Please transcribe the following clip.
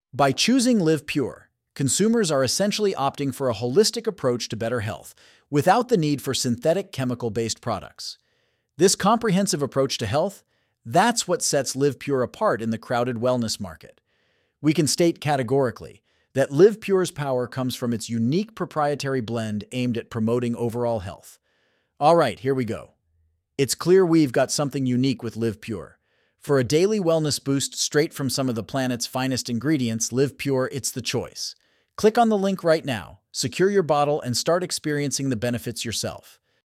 By choosing Live Pure, consumers are essentially opting for a holistic approach to better health, without the need for synthetic chemical-based products. This comprehensive approach to health, that's what sets Live Pure apart in the crowded wellness market. We can state categorically that Live Pure's power comes from its unique proprietary blend aimed at promoting overall health. All right, here we go. It's clear we've got something unique with Live Pure. For a daily wellness boost straight from some of the planet's finest ingredients, Live Pure, it's the choice. Click on the link right now, secure your bottle, and start experiencing the benefits yourself.